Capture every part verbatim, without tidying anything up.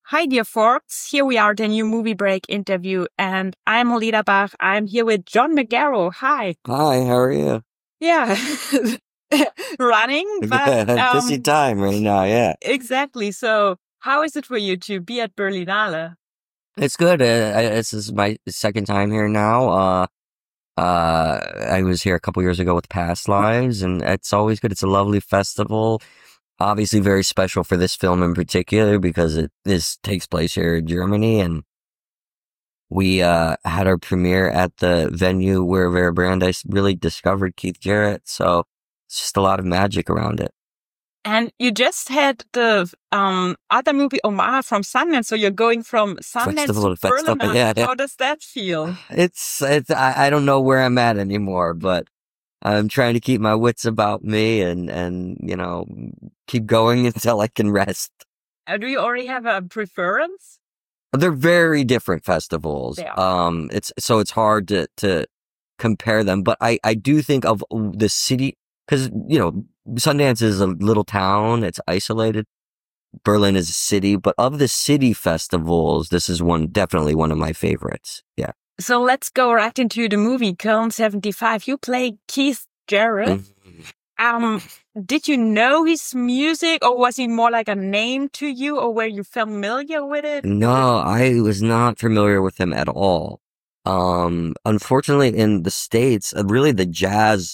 Hi, dear folks. Here we are, the new Movie Break interview, and I'm Alida Bach. I'm here with John McGarrow. Hi. Hi, how are you? Yeah, running, but um, busy time right now. Yeah, exactly. So, how is it for you to be at Berlinale? it's good. Uh, I, this is my second time here now. Uh, uh, I was here a couple years ago with Past Lives, and it's always good. It's a lovely festival. Obviously, very special for this film in particular because it this takes place here in Germany, and we uh had our premiere at the venue where Vera Brandeis really discovered Keith Jarrett. So it's just a lot of magic around it. And you just had the um other movie Omar from Sundance, so you're going from Sundance Festival to to festival, Berlinale. yeah, yeah. How does that feel? It's, it's, I, I don't know where I'm at anymore, but I'm trying to keep my wits about me and, and, you know, keep going until I can rest. Uh, do you already have a preference? They're very different festivals. They are. Um, it's, so it's hard to, to compare them, but I, I do think of the city, cause, you know, Sundance is a little town. It's isolated. Berlin is a city, but of the city festivals, this is one, definitely one of my favorites. Yeah. So let's go right into the movie, Köln seventy-five. You play Keith Jarrett. Mm-hmm. Um, did you know his music, or was he more like a name to you, or were you familiar with it? No, I was not familiar with him at all. Um, unfortunately, in the States, really the jazz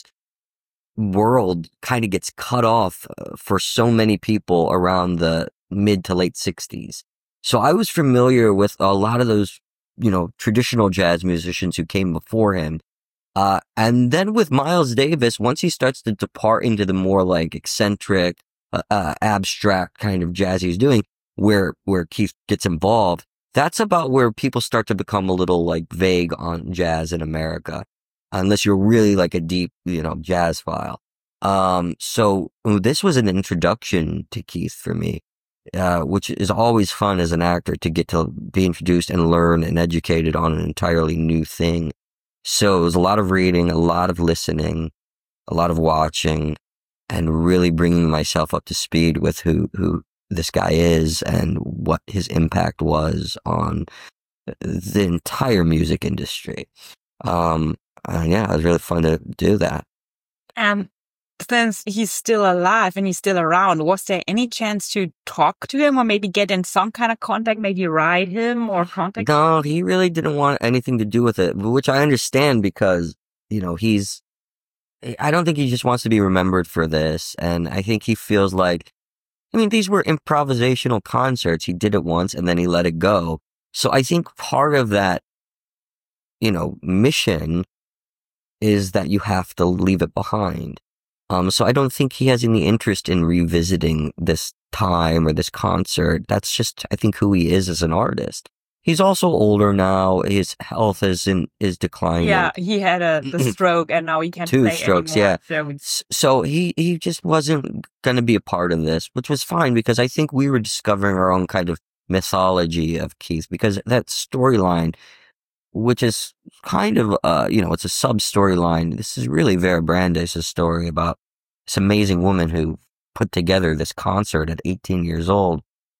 world kind of gets cut off for so many people around the mid to late sixties. So I was familiar with a lot of those, you know, traditional jazz musicians who came before him. Uh, and then with Miles Davis, once he starts to depart into the more like eccentric, uh, uh, abstract kind of jazz he's doing, where, where Keith gets involved, that's about where people start to become a little like vague on jazz in America, unless you're really like a deep, you know, jazz file. Um, so this was an introduction to Keith for me, uh, which is always fun as an actor to get to be introduced and learn and educated on an entirely new thing. So it was a lot of reading, a lot of listening, a lot of watching, and really bringing myself up to speed with who, who this guy is and what his impact was on the entire music industry. Um, and yeah, it was really fun to do that. And since he's still alive and he's still around, was there any chance to talk to him or maybe get in some kind of contact, maybe write him or contact him? No, he really didn't want anything to do with it, which I understand because, you know, he's, I don't think he just wants to be remembered for this. And I think he feels like, I mean, these were improvisational concerts. He did it once and then he let it go. So I think part of that, you know, mission is that you have to leave it behind. Um, so I don't think he has any interest in revisiting this time or this concert. That's just, I think, who he is as an artist. He's also older now. His health is in, is declining. Yeah, he had a the stroke and now he can't Two play strokes, anymore. yeah. So, so he, he just wasn't going to be a part of this, which was fine because I think we were discovering our own kind of mythology of Keith because that storyline, which is kind of, uh, you know, it's a sub-storyline. This is really Vera Brandeis' story about this amazing woman who put together this concert at eighteen years old.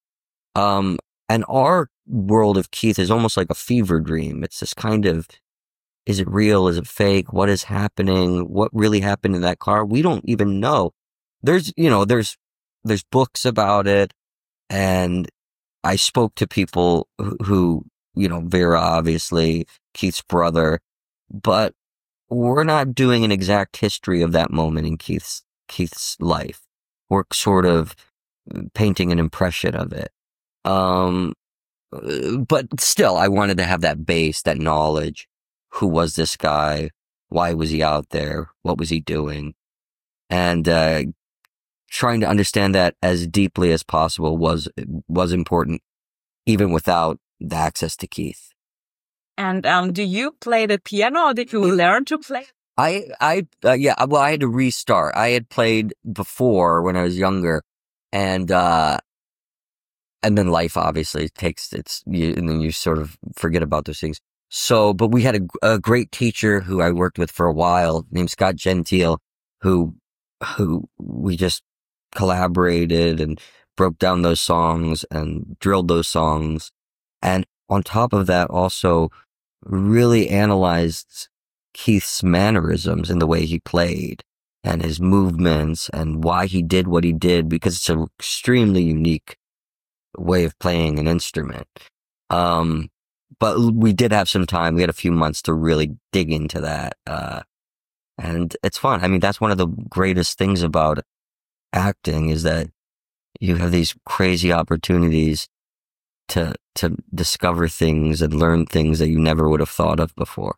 Um, and our world of Keith is almost like a fever dream. It's this kind of, is it real? Is it fake? What is happening? What really happened in that car? We don't even know. There's, you know, there's, there's books about it. And I spoke to people who, who you know, Vera, obviously, Keith's brother, but we're not doing an exact history of that moment in Keith's, Keith's life. We're sort of painting an impression of it. Um, but still, I wanted to have that base, that knowledge. Who was this guy? Why was he out there? What was he doing? And, uh, trying to understand that as deeply as possible was, was important, even without the access to Keith. And um, do you play the piano or did you learn to play? I, I, uh, yeah, well, I had to restart. I had played before when I was younger and, uh, and then life obviously takes its, you, and then you sort of forget about those things. So, but we had a, a great teacher who I worked with for a while named Scott Gentile, who, who we just collaborated and broke down those songs and drilled those songs. And on top of that, also really analyzed Keith's mannerisms and the way he played and his movements and why he did what he did, because it's an extremely unique way of playing an instrument. Um, but we did have some time. We had a few months to really dig into that. Uh, and it's fun. I mean, that's one of the greatest things about acting, is that you have these crazy opportunities to to discover things and learn things that you never would have thought of before.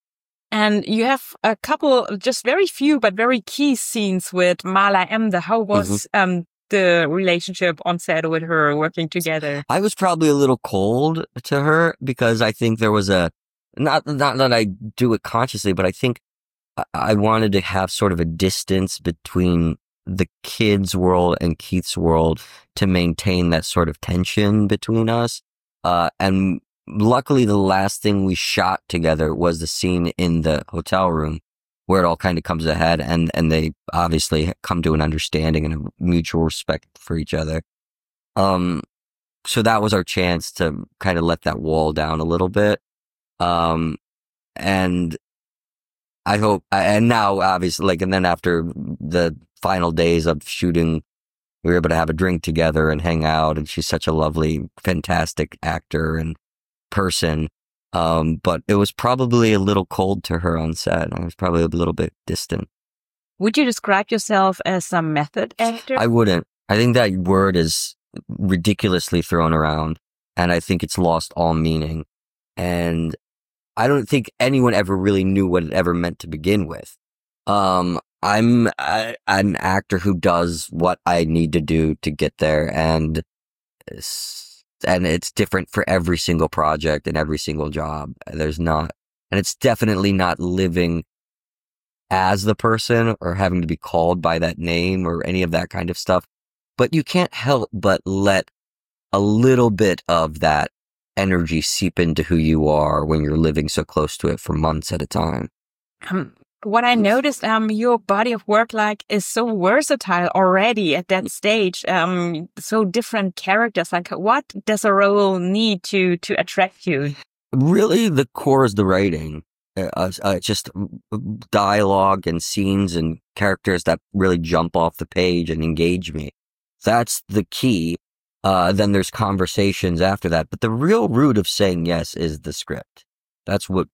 And you have a couple, just very few, but very key scenes with Marla Emde. How was mm-hmm. um, the relationship on set with her, working together? I was probably a little cold to her, because I think there was a, not, not that I do it consciously, but I think I wanted to have sort of a distance between the kids' world and Keith's world to maintain that sort of tension between us. Uh, and luckily the last thing we shot together was the scene in the hotel room where it all kind of comes ahead, and, and they obviously come to an understanding and a mutual respect for each other. Um, so that was our chance to kind of let that wall down a little bit. Um, and I hope, and now obviously, like, and then after the final days of shooting, we were able to have a drink together and hang out, and she's such a lovely, fantastic actor and person. Um, but it was probably a little cold to her on set. I was probably a little bit distant. Would you describe yourself as a method actor? I wouldn't. I think that word is ridiculously thrown around, and I think it's lost all meaning. And I don't think anyone ever really knew what it ever meant to begin with. Um, I'm I, an actor who does what I need to do to get there, and and it's different for every single project and every single job. There's not, and it's definitely not living as the person or having to be called by that name or any of that kind of stuff. But you can't help but let a little bit of that energy seep into who you are when you're living so close to it for months at a time. Um, what I noticed, um, your body of work, like, is so versatile already at that stage. Um, so different characters. Like, what does a role need to to attract you? Really, the core is the writing. Uh, uh, just dialogue and scenes and characters that really jump off the page and engage me. That's the key. Uh, then there's conversations after that. But the real root of saying yes is the script. That's what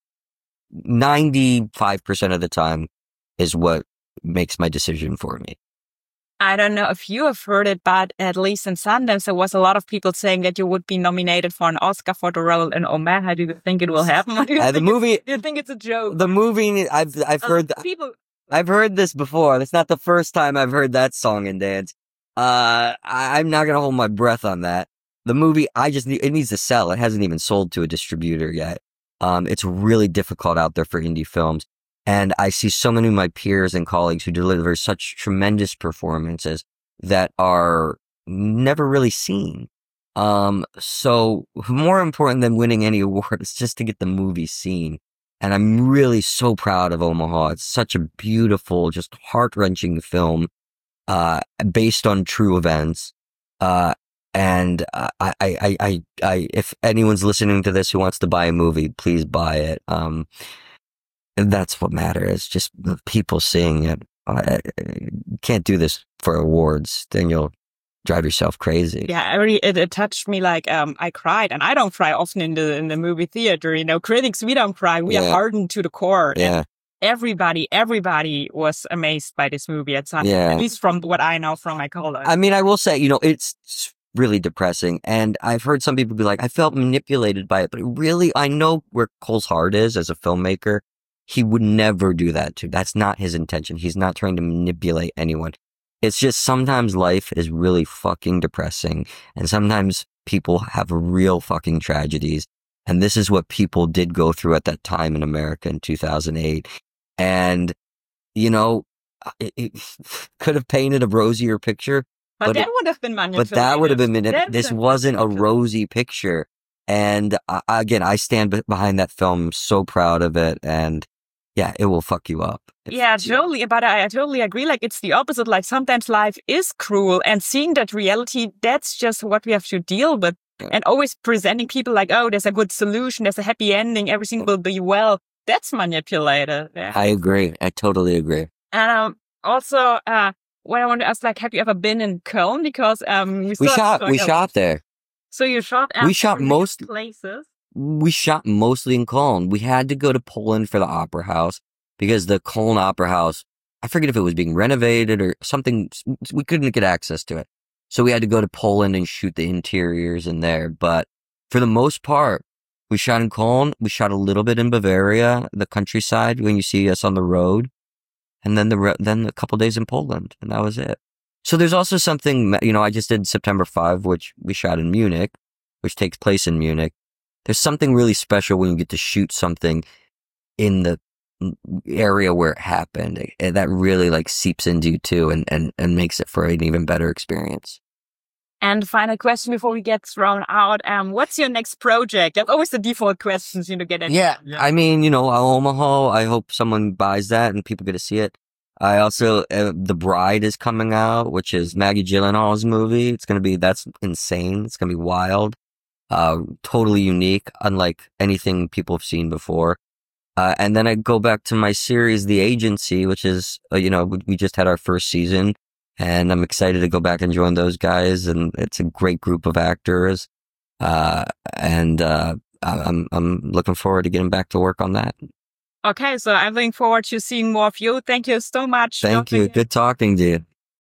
ninety-five percent of the time is what makes my decision for me. I don't know if you have heard it, but at least in Sundance, there was a lot of people saying that you would be nominated for an Oscar for the role in Omer. How do you think it will happen? Do you, uh, the movie, do you think it's a joke? The movie, I've I've uh, heard people. I've heard this before. It's not the first time I've heard that song and dance. Uh, I, I'm not gonna hold my breath on that. The movie, I just need, it needs to sell. It hasn't even sold to a distributor yet. Um, it's really difficult out there for indie films. And I see so many of my peers and colleagues who deliver such tremendous performances that are never really seen. Um, so more important than winning any award is just to get the movie seen. And I'm really so proud of Omaha. It's such a beautiful, just heart-wrenching film, uh, based on true events. Uh, And uh, I, I, I, I, if anyone's listening to this who wants to buy a movie, please buy it. Um, and that's what matters. Just the people seeing it. Uh, you can't do this for awards. Then you'll drive yourself crazy. Yeah, I really, it, it touched me. Like, um, I cried, and I don't cry often in the in the movie theater. You know, critics, we don't cry. We yeah. are hardened to the core. Yeah. And everybody, everybody was amazed by this movie at some, yeah. at least from what I know from my colleagues. I mean, I will say, you know, it's really depressing. And I've heard some people be like, I felt manipulated by it, but really, I know where Cole's heart is as a filmmaker. He would never do that too. That's not his intention. He's not trying to manipulate anyone. It's just sometimes life is really fucking depressing. And sometimes people have real fucking tragedies. And this is what people did go through at that time in America in two thousand eight. And, you know, it, it could have painted a rosier picture. But, but that it, would have been manipulated. But that would have been manipulated. This wasn't a rosy picture. And uh, again, I stand behind that film. I'm so proud of it. And yeah, it will fuck you up. Yeah, totally. But I, I totally agree. Like, it's the opposite. Like, sometimes life is cruel, and seeing that reality, that's just what we have to deal with. Yeah. And always presenting people like, oh, there's a good solution, there's a happy ending, everything will be well. That's manipulated. Yeah. I agree. I totally agree. And um, also, uh, what I want to ask, like, have you ever been in Cologne? Because um, we, we shot. We shot there. So you shot. We shot most places. We shot mostly in Cologne. We had to go to Poland for the Opera House because the Cologne Opera House, I forget if it was being renovated or something. We couldn't get access to it. So we had to go to Poland and shoot the interiors in there. But for the most part, we shot in Cologne. We shot a little bit in Bavaria, the countryside, when you see us on the road. And then the then a couple days in Poland. And that was it. So there's also something, you know, I just did September fifth, which we shot in Munich, which takes place in Munich. There's something really special when you get to shoot something in the area where it happened. That really like seeps into you too, and, and, and makes it for an even better experience. And final question before we get thrown out. Um, what's your next project? That's always the default questions, you know, get in. Yeah. yeah. I mean, you know, Omaha, I hope someone buys that and people get to see it. I also, uh, The Bride is coming out, which is Maggie Gyllenhaal's movie. It's going to be, that's insane. It's going to be wild. Uh, totally unique, unlike anything people have seen before. Uh, and then I go back to my series, The Agency, which is, uh, you know, we just had our first season, and I'm excited to go back and join those guys. And it's a great group of actors. Uh, and, uh, I'm, I'm looking forward to getting back to work on that. Okay. So I'm looking forward to seeing more of you. Thank you so much. Thank you. Good talking to you.